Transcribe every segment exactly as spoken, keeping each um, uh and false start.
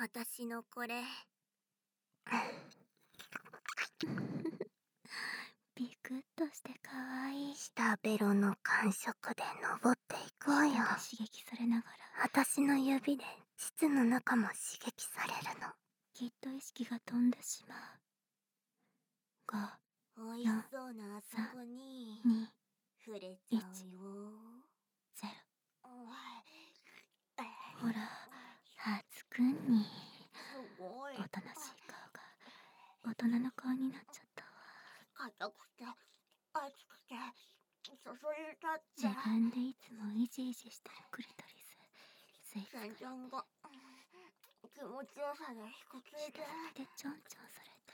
私のこれビクッとしてかわいい。下ベロの感触で登っていこうよ。刺激されながら私の指で膣の中も刺激されるの。きっと意識が飛んでしまう。がおいしそうなあそこに触れちゃうよ。ゼロ。ほらハツくんにおとなしい顔が大人の顔になっちゃったわ。硬くて熱くてそそり立って自分でいつもイジイジしてるクリトリス。先端が気持ちよさで引くついて左手ちょんちょんされて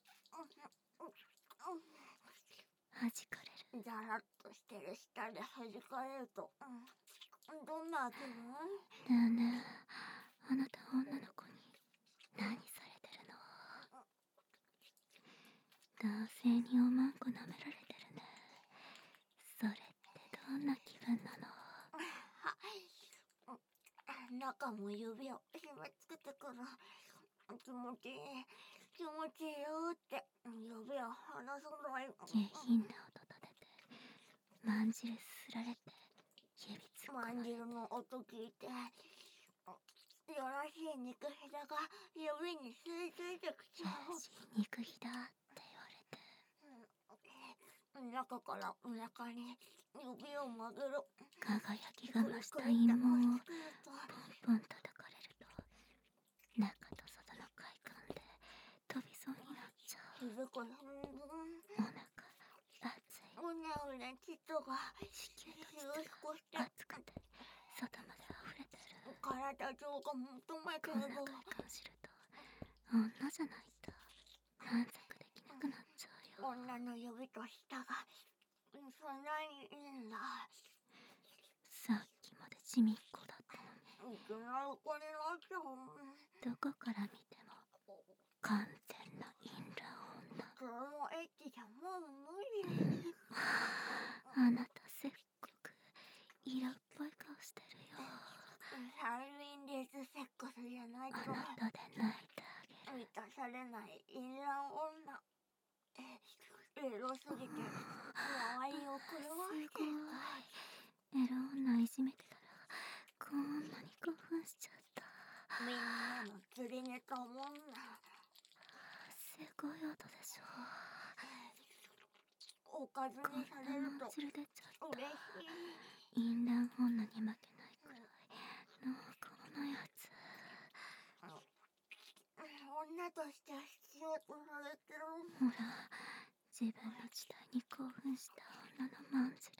弾かれる。ザラッとしてる舌で弾かれるとどんな気分？ねえねえ、あなた女の子に何されてるの？男性におまんこ舐められてるね。それってどんな気分なの？中も指を締め付けてくる。気持ちいい気持ちいいよって指を離さない。下品な音立ててまんじるすすられて指突っ込まれてまんじるの音聞いてよろしい肉ひだが指に吸い付いてきちゃう。よろしい肉ひだって言われて、中からお腹に指を曲げる。輝きが増した陰謀をポンポン叩かれると中と外の快感で飛びそうになっちゃう。お腹熱い。うねうね膣が子宮と膣が熱くて外まで溢れてる。体中が求めてる。こんな快感知ると女じゃないと満足できなくなっちゃうよ。女の指と舌がそんなにいいんだ。さっきまでちみっこだったのにいきなりこになっちゃう。どこから見ても完全なインラ女。そのエッチじゃもう無理。あなたせっごく色っぽい顔してるよ。催眠レスセックスじゃないとあなたで泣いてあげる。満たされないインラ女。エロすぎて周りを狂わしてる。エロ女いじめてたらこんなに興奮しちゃった。みんなの釣りネタ女。すごい音でしょ。おかずにされると嬉しい。インラン女に負けないくらい濃厚なやつ。女として必要とされてる。ほら自分の時代に興奮した女のまんじる。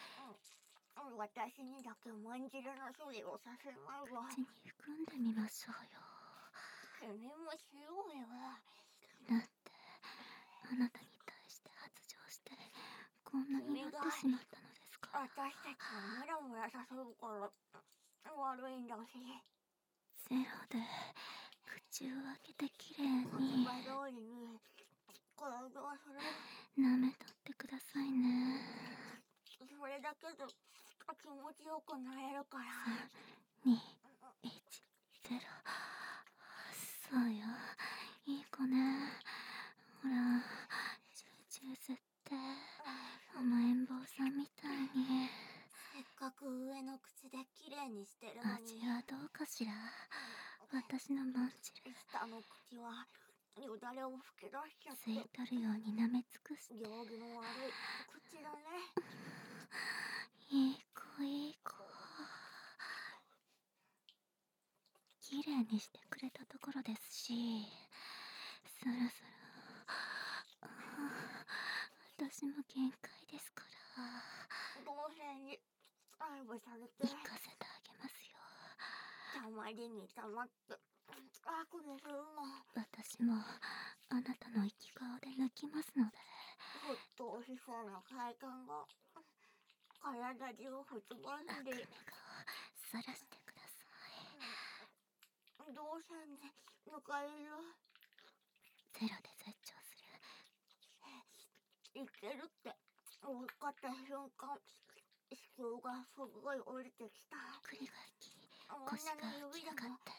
私にだけまんじるの処理をさせないわ。口に含んでみましょうよ。君もしようよ。だってあなたに対して発情してこんなになってしまったのですから。私たちをムラムラさせるから悪いんだし。ゼロで口を開けてきれいに言葉通りに体をそれ舐めとってくださいね。それだけで気持ちよくなれるから。さん、に、いち、ゼロ。そうよいい子ね。ほらチューチュー吸って甘えん坊さんみたいに。せっかく上の口できれいにしてるのに。味はどうかしら。私のまんじる下の口はよだれを吹き出しちゃって吸い取るように舐め尽くして。行儀の悪い口だね。いい子いい子。きれいにしてくれたところですし、そろそろ私も限界ですから。同性に愛をされて行かせてあげますよ。たまりにたまって悪にするの。私もあなたの生き顔で抜きますので。ふっとおしそうな快感が体中を吹き飛んで。悪目顔さらしてください。同性に迎える。ゼロで絶頂する。いけるって分かった瞬間子宮がすごい降りてきた。栗がき腰が起き上がって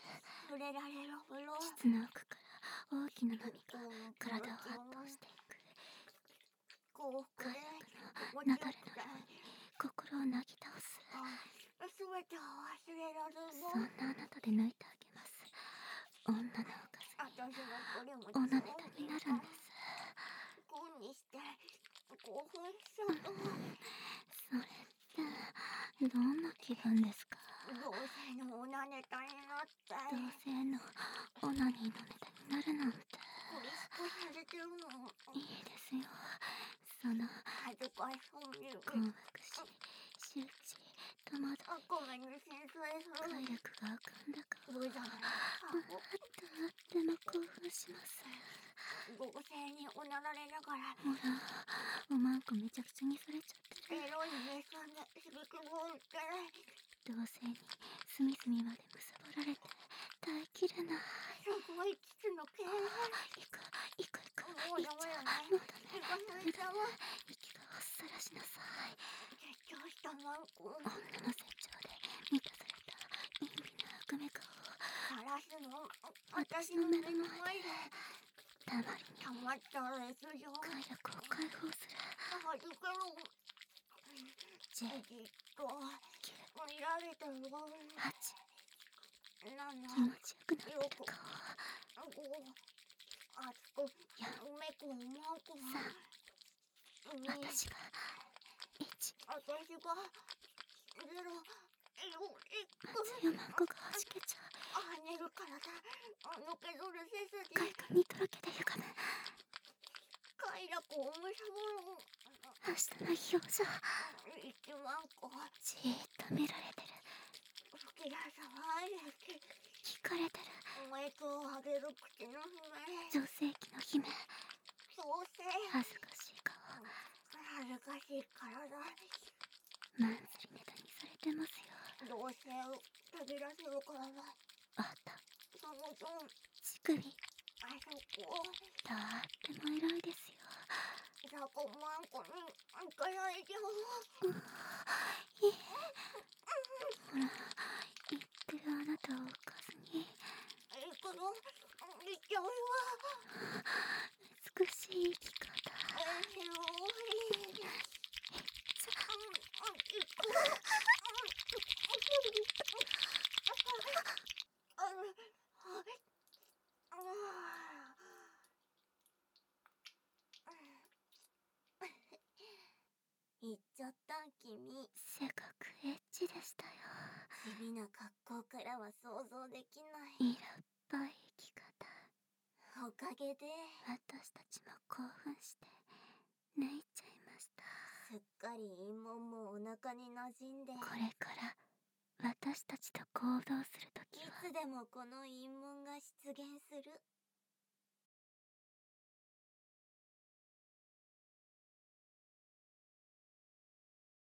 触れられる風呂。膣の奥から大きな波が体を圧倒していく。幸福で流れのように心をなぎ倒す。すべてを忘れられる。そんなあなたで抜いてあげます。女のおかずにおなネタになるんです。ゴンにして興奮しちゃう。それってどんな気分ですか？同性のオナネタになって。同性のオナニーのネタになるなんて。これしかされてるの。いいですよ。その恥ずかしそうに困惑し、周知、戸惑い、ごめんね先生。快楽が浮かんだ顔。どうじゃないか。とっても興奮します。合成におなられながら。ほら、おまんこめちゃくちゃにされちゃってる。エロい目さんで響くもんって。同性に隅々までむさぼられて耐えきれない。すごい膣の毛。いくいくいく。もうダメだね。もうダメだね。息がほっさらしなさい。絶頂したマンコ。女の成長で満たされた陰微な悪目顔をさらすの。私の目の前でたまりにたまったレス状快楽を解放する。はじけろ。じっと見られてるわ。はちなな気持ちよくなってる顔。ごあつくめこまこ。さん私がいち私がゼロ。松代まんこがはじけちゃう。跳ねる体のけぞる背筋。快感にとろけてゆがむ快楽をむしゃぼる。明日の表情。一万個じーっと見られてる。吹き出さないで聞かれてる。熱を上げる口の姫。女性器の姫。創生。恥ずかしい顔。恥ずかしい体。マンスリネタにされてますよ。同性をたぎらせるからだ。あったその分乳首あそこ。とっても偉いですよ。ザコマンコに赤やいてよ。うんいいほら言ってるあなたを浮かずに行くの行っちゃうわ。美しい生き方。広い言っちゃった君。せかくエッチでしたよ。地味な格好からは想像できない。色っぽい生き方。おかげで私たちも興奮して泣いちゃいました。すっかり陰謀もお腹に馴染んで。これから私たちと行動するときはいつでもこの陰謀が出現する。